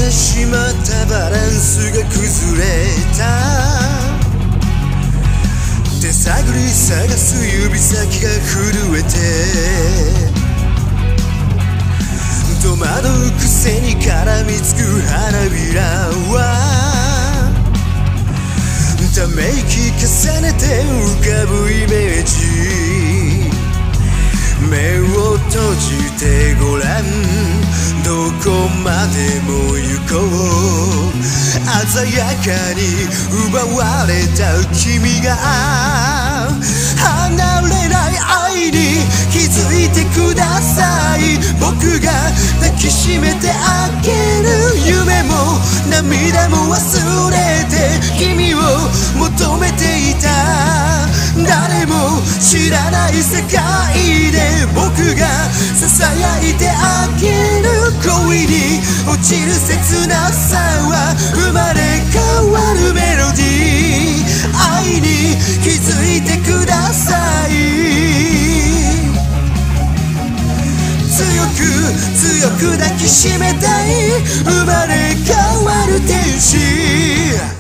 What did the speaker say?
てしまったバランスが崩れた。手探り探す指先が震えて、戸惑うくせに絡みつく花びらは、ため息重ねて浮かぶイメージ。目を閉じてごらん、どこまでも行こう。鮮やかに奪われた君が離れない愛に気づいてください。僕が抱きしめてあげる夢も涙も忘れて君を求めていた。誰も知らない世界で僕が囁いてあげる。恋に落ちる切なさは生まれ変わるメロディー。愛に気づいてください。強く強く抱きしめたい生まれ変わる天使。